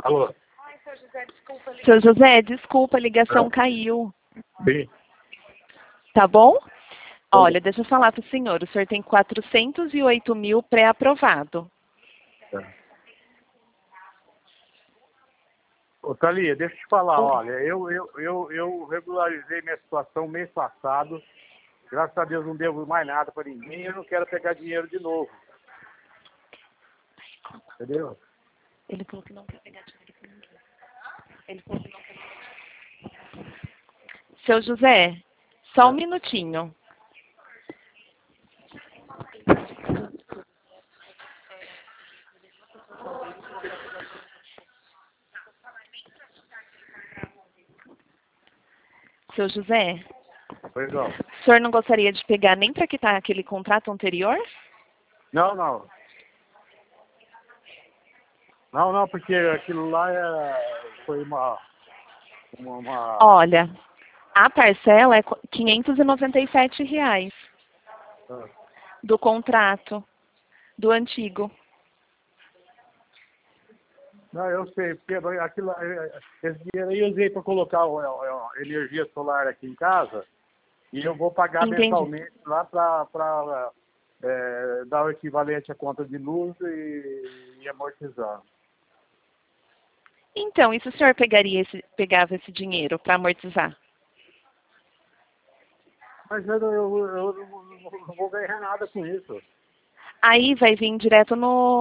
Alô? Seu José, desculpa, a ligação caiu. Sim. Tá bom? Olha, deixa eu falar para o senhor tem 408 mil pré-aprovado. Ô, Thalia, deixa eu te falar, olha, eu regularizei minha situação mês passado, graças a Deus não devo mais nada para ninguém, eu não quero pegar dinheiro de novo. Entendeu? Ele falou que não quer pegar dinheiro com ninguém. Ele falou que não quer pegar dinheiro. Seu José, só um minutinho. Seu José, Pois não. o senhor não gostaria de pegar nem para quitar aquele contrato anterior? Não, não. Não, porque aquilo lá foi uma... Olha, a parcela é R$ 597 do contrato, do antigo. Não, eu sei, porque aquilo, esse dinheiro aí eu usei para colocar energia solar aqui em casa e eu vou pagar Entendi. mensalmente lá para dar o equivalente à conta de luz e amortizar. Então, e se o senhor pegava esse dinheiro para amortizar? Mas eu não vou ganhar nada com isso. Aí vai vir direto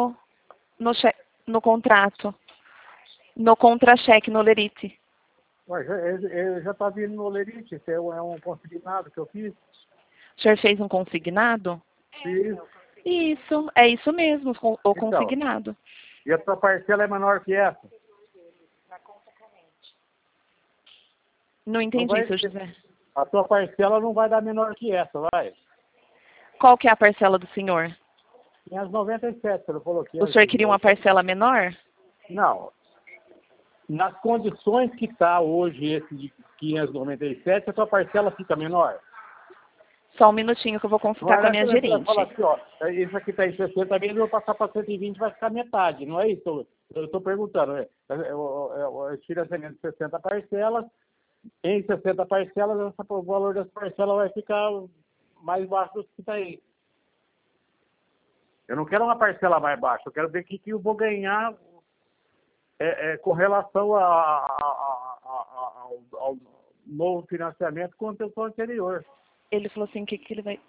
no contrato, no contra-cheque, no lerite. Mas ele já está vindo no Lerite, isso é um consignado que eu fiz. O senhor fez um consignado? Fiz. Isso, é isso mesmo, o Então, consignado. e a tua parcela é menor que essa? Não entendi, seu José. A tua parcela não vai dar menor que essa, vai? Qual que é a parcela do senhor? 597, você não falou que O senhor queria uma parcela menor? Não. Nas condições que está hoje esse de 597, a tua parcela fica menor? Só um minutinho que eu vou consultar com a minha gerente. Fala assim, ó, isso aqui está em 60 mil, eu vou passar para 120, vai ficar metade, não é isso? Eu estou perguntando. Eu tiro essa de 60 parcelas, em 60 parcelas, o valor das parcelas vai ficar mais baixo do que está aí. Eu não quero uma parcela mais baixa, eu quero ver o que eu vou ganhar com relação ao novo financiamento quanto ao anterior. Ele falou assim, o que ele vai...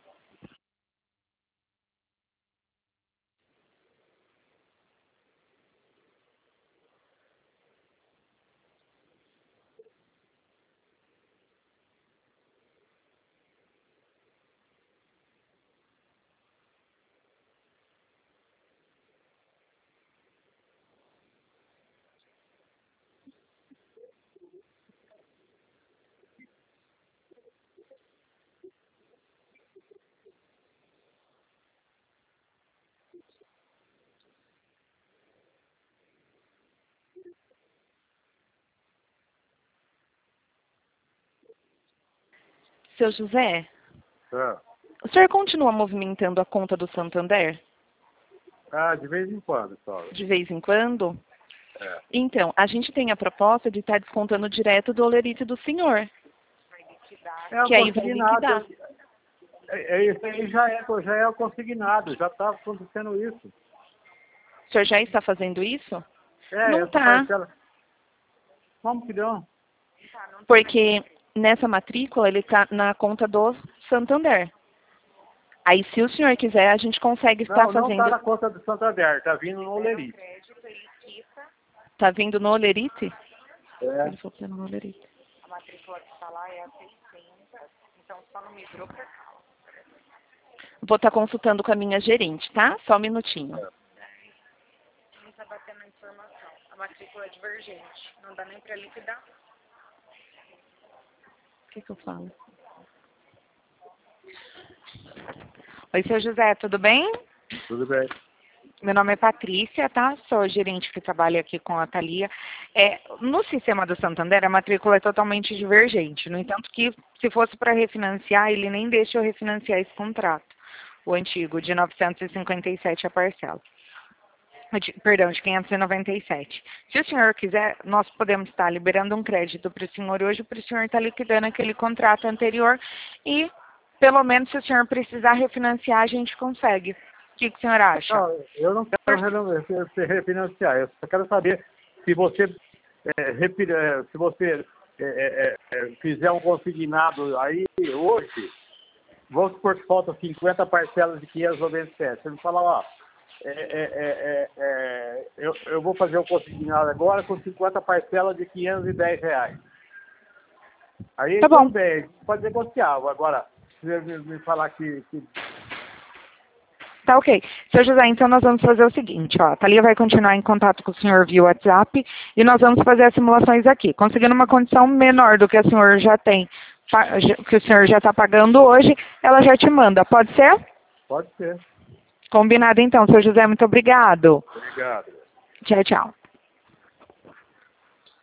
Seu José, o senhor continua movimentando a conta do Santander? Ah, de vez em quando, só. De vez em quando? É. Então, a gente tem a proposta de estar descontando direto do olerite do senhor. Que aí vai liquidar. Isso aí já é o consignado, já está acontecendo isso. O senhor já está fazendo isso? É, não está. Como que não? Porque nessa matrícula ele está na conta do Santander. Aí, se o senhor quiser, a gente consegue estar fazendo... Não está na conta do Santander, está vindo no Olerite. Está vindo no Olerite? É. Ele falou que era no Olerite. A matrícula que está lá é a 600, então só não migrou para cá. Vou estar consultando com a minha gerente, tá? Só um minutinho. Não está batendo a informação. A matrícula é divergente, não dá nem para liquidar. O que eu falo? Oi, seu José, tudo bem? Tudo bem. Meu nome é Patrícia, tá? Sou gerente que trabalha aqui com a Thalia. No sistema do Santander, a matrícula é totalmente divergente. No entanto, que se fosse para refinanciar, ele nem deixa eu refinanciar esse contrato, o antigo, de 957 a parcela. Perdão, de 597. Se o senhor quiser, nós podemos estar liberando um crédito para o senhor hoje, para o senhor estar liquidando aquele contrato anterior e, pelo menos, se o senhor precisar refinanciar, a gente consegue. O que o senhor acha? Não, eu não quero refinanciar, eu só quero saber se você, fizer um consignado aí hoje, vamos supor que faltam 50 parcelas de 597. Você me fala, ó, eu vou fazer um consignado agora com 50 parcelas de R$ 510. Aí tá bom. Tudo bem, pode negociar. Agora, se você me falar que... Tá ok. Seu José, então nós vamos fazer o seguinte, ó, a Thalia vai continuar em contato com o senhor via WhatsApp e nós vamos fazer as simulações aqui. Conseguindo uma condição menor do que o senhor já tem, que o senhor já está pagando hoje, ela já te manda. Pode ser? Pode ser. Combinado então, seu José, muito obrigado. Obrigado. Tchau, tchau.